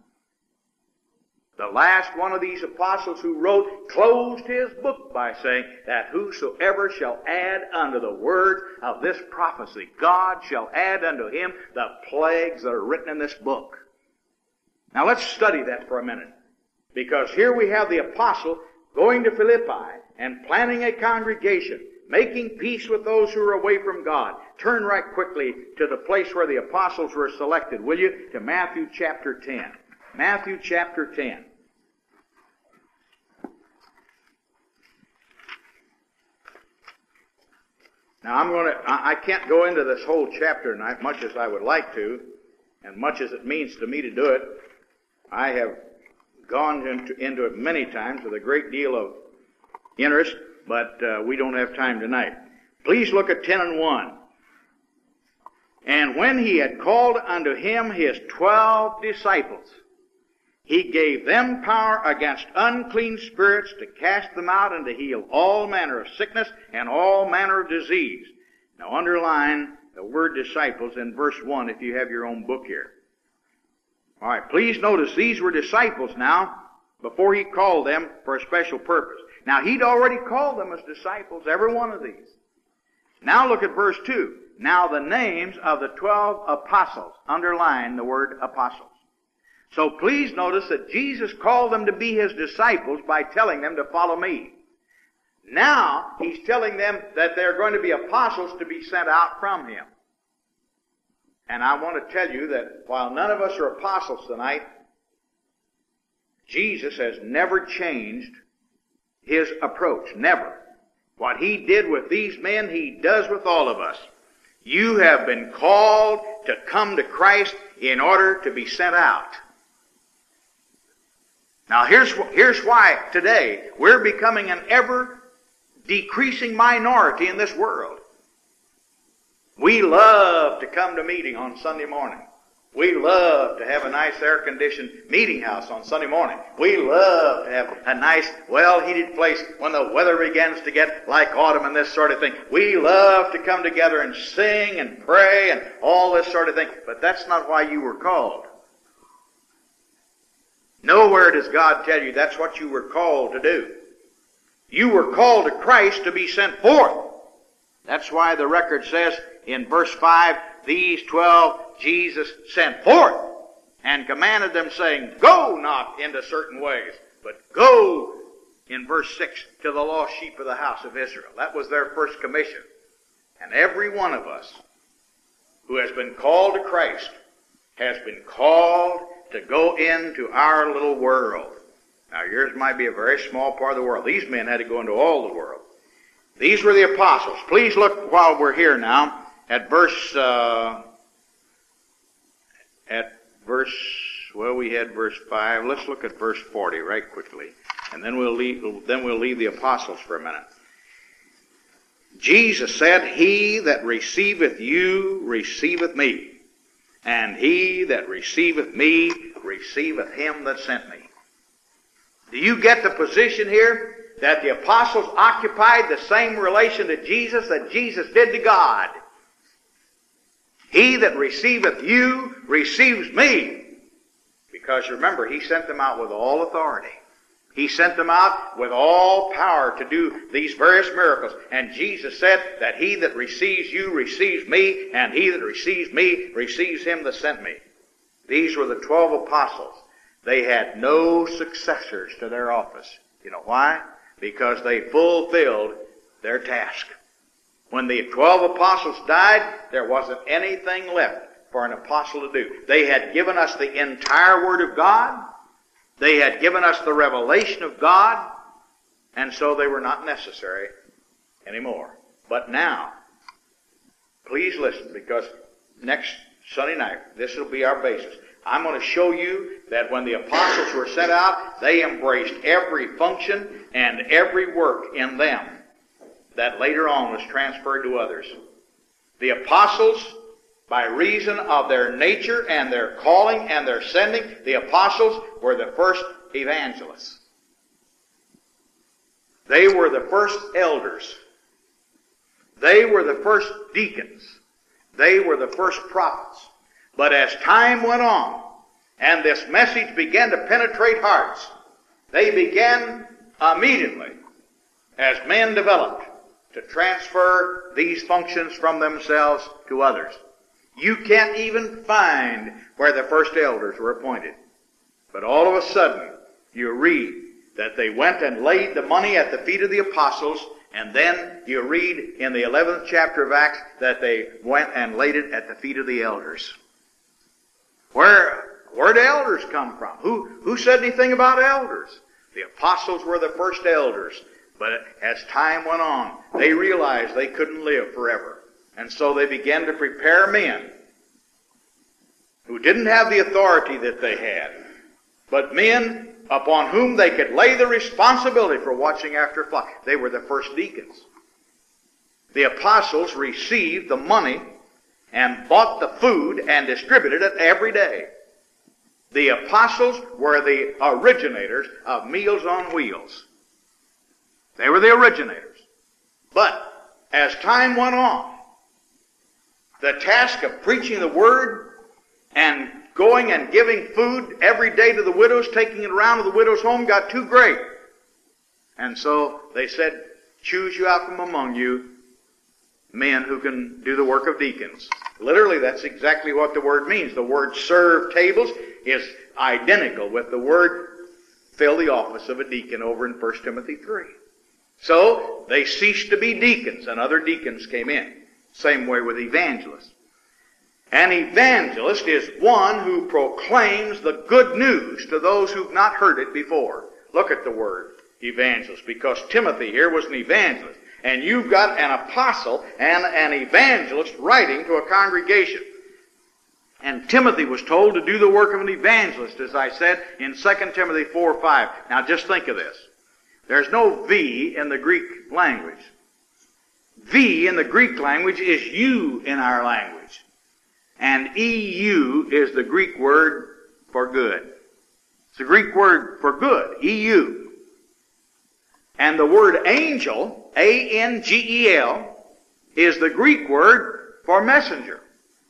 The last one of these apostles who wrote closed his book by saying that whosoever shall add unto the words of this prophecy, God shall add unto him the plagues that are written in this book. Now let's study that for a minute. Because here we have the apostle going to Philippi and planning a congregation, making peace with those who are away from God. Turn right quickly to the place where the apostles were selected, will you? To Matthew chapter ten. Matthew chapter ten. Now I'm going to, I can't go into this whole chapter tonight much as I would like to, and much as it means to me to do it. I have gone into, into it many times with a great deal of interest, but uh, we don't have time tonight. Please look at ten and one. And when he had called unto him his twelve disciples, he gave them power against unclean spirits to cast them out and to heal all manner of sickness and all manner of disease. Now underline the word disciples in verse one if you have your own book here. All right, please notice these were disciples now before he called them for a special purpose. Now he'd already called them as disciples, every one of these. Now look at verse two. Now the names of the twelve apostles. Underline the word apostles. So please notice that Jesus called them to be his disciples by telling them to follow me. Now he's telling them that they're going to be apostles to be sent out from him. And I want to tell you that while none of us are apostles tonight, Jesus has never changed his approach. Never. What he did with these men, he does with all of us. You have been called to come to Christ in order to be sent out. Now here's, here's why today we're becoming an ever decreasing minority in this world. We love to come to meeting on Sunday morning. We love to have a nice air-conditioned meeting house on Sunday morning. We love to have a nice, well-heated place when the weather begins to get like autumn and this sort of thing. We love to come together and sing and pray and all this sort of thing. But that's not why you were called. Nowhere does God tell you that's what you were called to do. You were called to Christ to be sent forth. That's why the record says in verse five, these twelve Jesus sent forth and commanded them, saying, go not into certain ways, but go, in verse six, to the lost sheep of the house of Israel. That was their first commission. And every one of us who has been called to Christ has been called to go into our little world. Now yours might be a very small part of the world. These men had to go into all the world. These were the apostles. Please look while we're here now at verse, uh, at verse, well, we had verse five. Let's look at verse forty right quickly. And then we'll leave, then we'll leave the apostles for a minute. Jesus said, he that receiveth you receiveth me, and he that receiveth me receiveth him that sent me. Do you get the position here? That the apostles occupied the same relation to Jesus that Jesus did to God. He that receiveth you receives me. Because remember, he sent them out with all authority. He sent them out with all power to do these various miracles. And Jesus said that he that receives you receives me, and he that receives me receives him that sent me. These were the twelve apostles. They had no successors to their office. You know why? Because they fulfilled their task. When the twelve apostles died, there wasn't anything left for an apostle to do. They had given us the entire Word of God. They had given us the revelation of God. And so they were not necessary anymore. But now, please listen, because next Sunday night, this will be our basis. I'm going to show you that when the apostles were sent out, they embraced every function and every work in them that later on was transferred to others. The apostles, by reason of their nature and their calling and their sending, the apostles were the first evangelists. They were the first elders. They were the first deacons. They were the first prophets. But as time went on, and this message began to penetrate hearts, they began immediately, as men developed, to transfer these functions from themselves to others. You can't even find where the first elders were appointed. But all of a sudden, you read that they went and laid the money at the feet of the apostles, And then you read in the eleventh chapter of Acts that they went and laid it at the feet of the elders. Where, where did elders come from? Who, who said anything about elders? The apostles were the first elders. But as time went on, they realized they couldn't live forever. And so they began to prepare men who didn't have the authority that they had, but men upon whom they could lay the responsibility for watching after flock. They were the first deacons. The apostles received the money and bought the food and distributed it every day. The apostles were the originators of Meals on Wheels. They were the originators. But as time went on, the task of preaching the Word and going and giving food every day to the widows, taking it around to the widow's home, got too great. And so they said, choose you out from among you men who can do the work of deacons. Literally, that's exactly what the word means. The word serve tables is identical with the word fill the office of a deacon over in First Timothy three. So they ceased to be deacons, and other deacons came in. Same way with evangelists. An evangelist is one who proclaims the good news to those who've not heard it before. Look at the word evangelist, because Timothy here was an evangelist. And you've got an apostle and an evangelist writing to a congregation. And Timothy was told to do the work of an evangelist, as I said in Second Timothy four five. Now just think of this. There's no V in the Greek language. V in the Greek language is you in our language. And E U is the Greek word for good. It's the Greek word for good, E U. And the word angel, A N G E L, is the Greek word for messenger.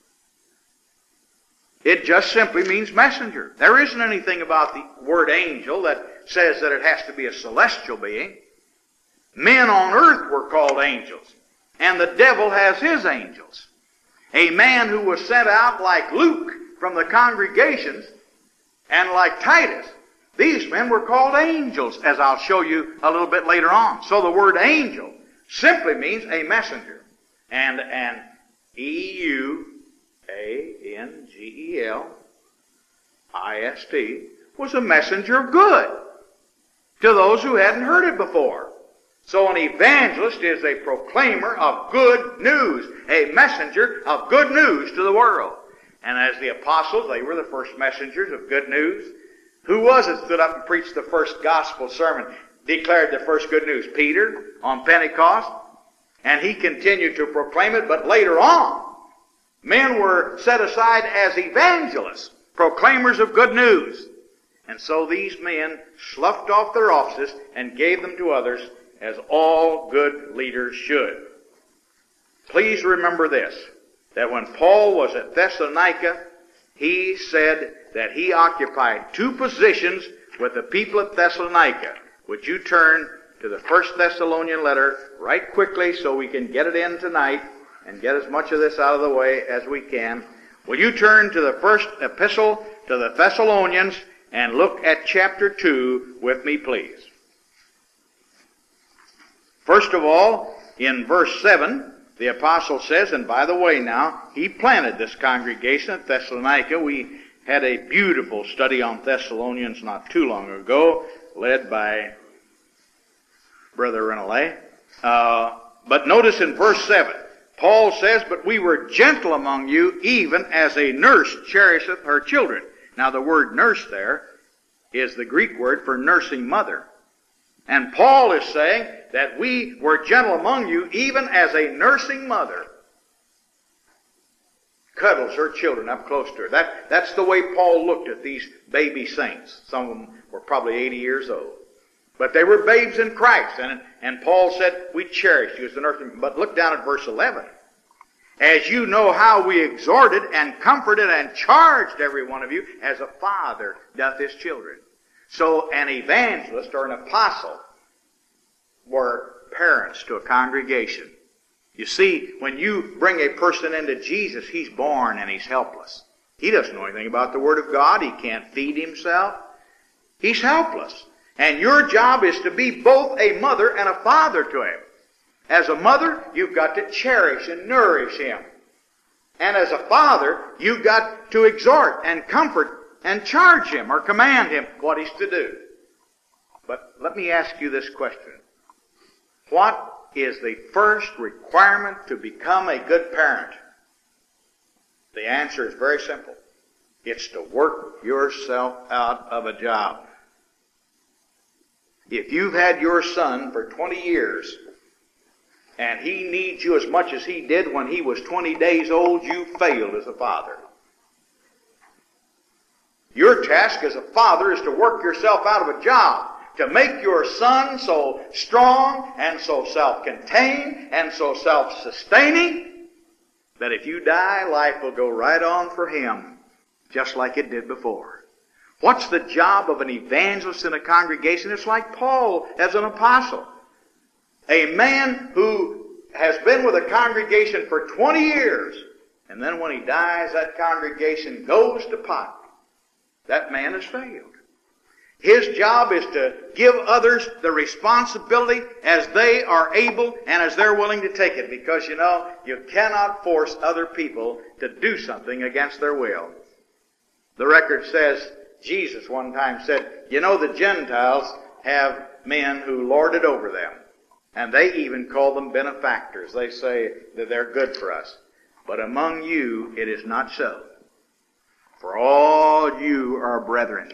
It just simply means messenger. There isn't anything about the word angel that says that it has to be a celestial being. Men on earth were called angels, and the devil has his angels. A man who was sent out like Luke from the congregations and like Titus, these men were called angels, as I'll show you a little bit later on. So the word angel simply means a messenger. And an E U A N G E L I S T was a messenger of good to those who hadn't heard it before. So an evangelist is a proclaimer of good news, a messenger of good news to the world. And as the apostles, they were the first messengers of good news. Who was it stood up and preached the first gospel sermon, declared the first good news? Peter on Pentecost. And he continued to proclaim it, but later on, men were set aside as evangelists, proclaimers of good news. And so these men sloughed off their offices and gave them to others, as all good leaders should. Please remember this, that when Paul was at Thessalonica, he said that he occupied two positions with the people at Thessalonica. Would you turn to the First Thessalonian letter right quickly so we can get it in tonight and get as much of this out of the way as we can? Will you turn to the first epistle to the Thessalonians and look at chapter two with me, please? First of all, in verse seven, the apostle says, and by the way now, he planted this congregation at Thessalonica. We had a beautiful study on Thessalonians not too long ago, led by Brother Renelay. Uh, but notice in verse seven, Paul says, but we were gentle among you, even as a nurse cherisheth her children. Now the word nurse there is the Greek word for nursing mother. And Paul is saying that we were gentle among you, even as a nursing mother cuddles her children up close to her. That, that's the way Paul looked at these baby saints. Some of them were probably eighty years old. But they were babes in Christ. And, and Paul said, we cherished you as the nursing. But look down at verse eleven. As you know how we exhorted and comforted and charged every one of you, as a father doth his children. So an evangelist or an apostle were parents to a congregation. You see, when you bring a person into Jesus, he's born and he's helpless. He doesn't know anything about the Word of God. He can't feed himself. He's helpless. And your job is to be both a mother and a father to him. As a mother, you've got to cherish and nourish him. And as a father, you've got to exhort and comfort and charge him or command him what he's to do. But let me ask you this question. What is the first requirement to become a good parent? The answer is very simple. It's to work yourself out of a job. If you've had your son for twenty years, and he needs you as much as he did when he was twenty days old, you failed as a father. Your task as a father is to work yourself out of a job, to make your son so strong and so self-contained and so self-sustaining that if you die, life will go right on for him, just like it did before. What's the job of an evangelist in a congregation? It's like Paul as an apostle. A man who has been with a congregation for twenty years, and then when he dies, that congregation goes to pot. That man has failed. His job is to give others the responsibility as they are able and as they're willing to take it, because, you know, you cannot force other people to do something against their will. The record says, Jesus one time said, you know, the Gentiles have men who lord it over them. And they even call them benefactors. They say that they're good for us. But among you it is not so. For all you are brethren.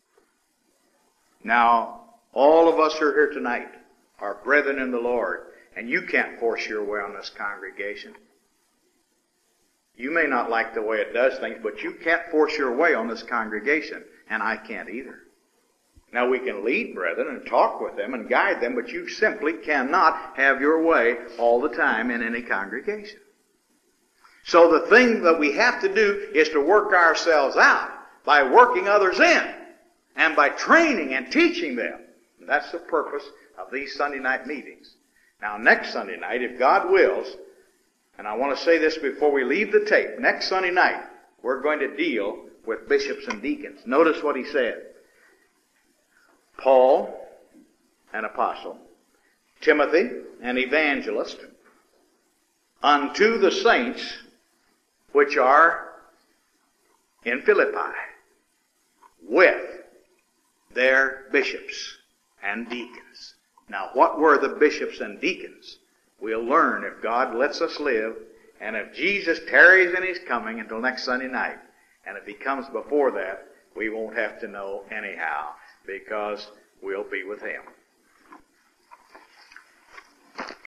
Now, all of us who are here tonight are brethren in the Lord. And you can't force your way on this congregation. You may not like the way it does things, but you can't force your way on this congregation. And I can't either. Now, we can lead brethren and talk with them and guide them, but you simply cannot have your way all the time in any congregation. So the thing that we have to do is to work ourselves out by working others in and by training and teaching them. And that's the purpose of these Sunday night meetings. Now, next Sunday night, if God wills, and I want to say this before we leave the tape, next Sunday night, we're going to deal with bishops and deacons. Notice what he said. Paul, an apostle, Timothy, an evangelist, unto the saints which are in Philippi, with their bishops and deacons. Now, what were the bishops and deacons? We'll learn if God lets us live, and if Jesus tarries in his coming until next Sunday night. And if he comes before that, we won't have to know anyhow, because we'll be with him.